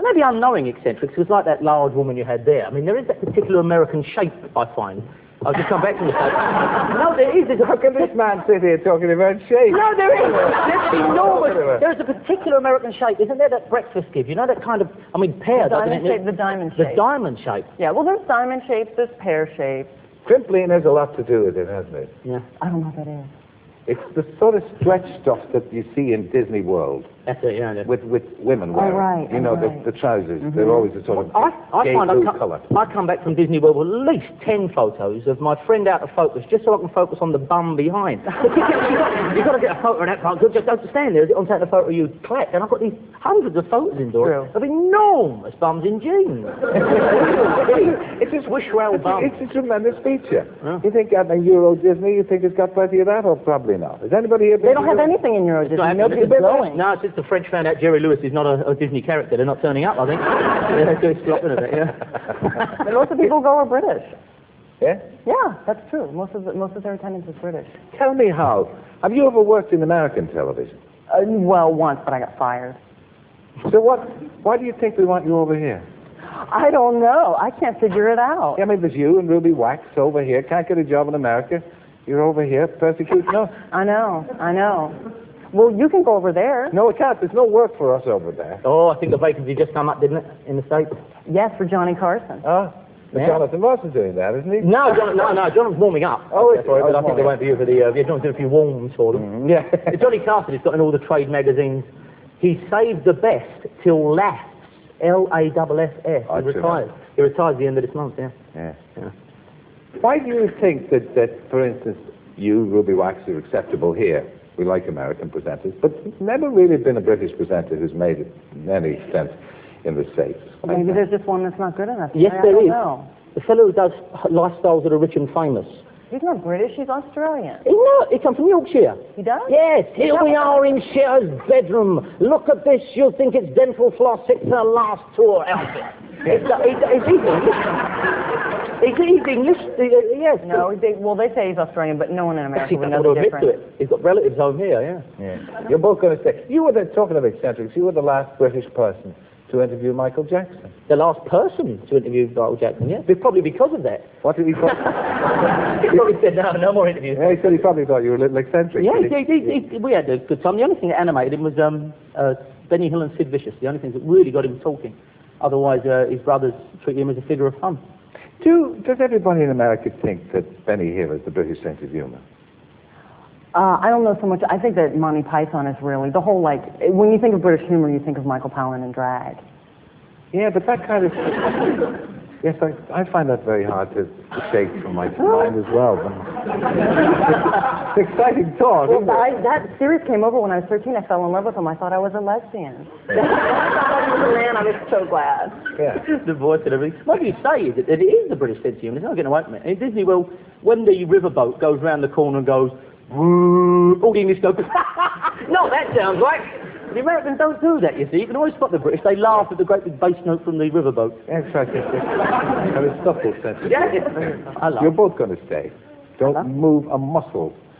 And maybe unknowing eccentrics, because like that large woman you had there, I mean, there is that particular American shape, I find. I've just come back from the States. No, there is. How can this man sit here talking about shape? No, there is. There's enormous. There's a particular American shape, isn't there, that breakfast gives? You know, that kind of, I mean, pear, doesn't it? The diamond shape. The diamond shape. Yeah, well, there's diamond shapes, there's pear shapes. Trimplene has a lot to do with it, hasn't it? Yeah. I don't know what that is. It's the sort of stretch stuff that you see in Disney World. That's it, yeah. With women wearing. Oh, right. You know, right. the trousers. They're always a sort of I gay find blue I colour. come back from Disney World with at least 10 photos of my friend out of focus, just so I can focus on the bum behind. You've got to get a photo of that part. Just don't stand there. I'm taking a photo of you, clack. And I've got these hundreds of photos indoors of enormous bums in jeans. It's just wish well bums. It's a tremendous feature. Yeah. You think at Euro Disney, you think it's got plenty of that, or probably not? Is anybody here? They don't have anything in Euro Disney. Nobody's going. No, since the French found out Jerry Lewis is not a Disney character, they're not turning up, I think. They're flopping a bit, yeah. And most of the people go are British. Yeah? Yeah, that's true. Most of their attendance is British. Tell me how. Have you ever worked in American television? Well, once, but I got fired. So why do you think we want you over here? I don't know. I can't figure it out. Yeah, I mean, there's you and Ruby Wax over here. Can't get a job in America. You're over here persecuting us. I know. Well, you can go over there. No, it can't. There's no work for us over there. Oh, I think the vacancy just come up, didn't it, in the States? Yes, for Johnny Carson. Oh, yeah. Jonathan Ross is doing that, isn't he? No, Jonathan's warming up. Oh, it's but I think they won't be here for the... Jonathan's doing a few warms for them. Yeah. Johnny Carson has got in all the trade magazines. He saved the best till laughs. L-A-S-S. He retires. He retires at the end of this month, yeah. Why do you think that, for instance, you, Ruby Wax, are acceptable here? We like American presenters, but never really been a British presenter who's made it in any sense in the States. Maybe there's just one that's not good enough. Yes, there is. Know. The fellow who does lifestyles that are rich and famous. He's not British, he's Australian. He's not. He comes from Yorkshire. He does? Yes. Here we are in Cher's bedroom. Look at this. You'll think it's dental floss. It's her last tour outfit. It's English. Yes. No, they say he's Australian, but no one in America would know the difference. To it. He's got relatives over here, yeah. You're both going to say, talking of eccentrics, you were the last British person to interview Michael Jackson. The last person to interview Michael Jackson, yeah. Probably because of that. What did he call? He probably said, no more interviews. Yeah, he said he probably thought you were a little eccentric. Yeah, we had a good time. The only thing that animated him was Benny Hill and Sid Vicious, the only things that really got him talking. Otherwise, his brothers treated him as a figure of fun. Does everybody in America think that Benny Hill is the British sense of humor? I don't know so much. I think that Monty Python is really the whole, like, when you think of British humor, you think of Michael Palin and drag. Yeah, but that kind of... Yes, I find that very hard to shake from my mind as well. It's exciting talk. Well, that series came over when I was 13. I fell in love with him. I thought I was a lesbian. I thought he was a man. I was so glad. Yeah. The voice and everything. What you say is that it is the British sense of humour. It's not getting away from it. In Disney World, when the riverboat goes round the corner and goes, all the English go, no, that sounds right. The Americans don't do that, you see. You can always spot the British. They laugh at the great big bass note from the riverboat. That's right. Have a subtle sense of humor. You're both going to stay. Don't move a muscle